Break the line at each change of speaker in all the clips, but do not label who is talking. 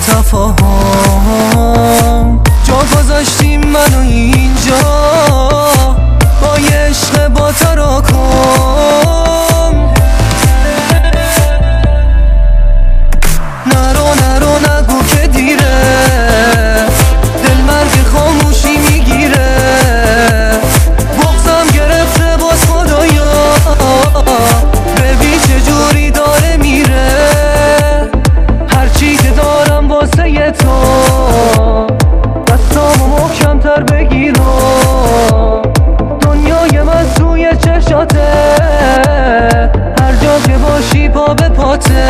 تفاهم جا گذاشتیم منو اینجا با یه عشق با تراکم. نرو نگو که دیره، دل مرگ خاموشی میگیره، بغضم گرفته باز خدایا، ببین چجوری داره میره. هرچی که دارم واسه تو دستامو محکم‌تر بگیرم، دنیای من توی چشاته، هر جا که باشی پا به پاته.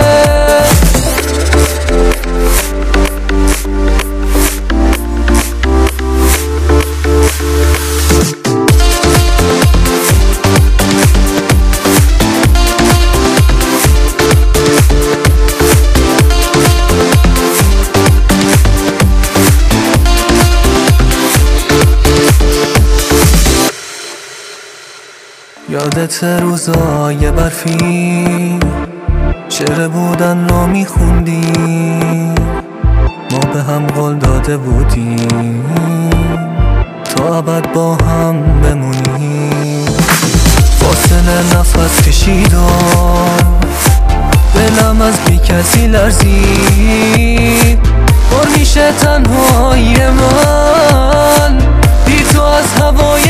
یادت روزای برفی شعر بودن رو میخوندیم، ما به هم قول داده بودیم تا ابد با هم بمونیم. فاصله نفس کشیدم، دلم از بی کسی لرزید، پر میشه تنهایی من بی تو از هوای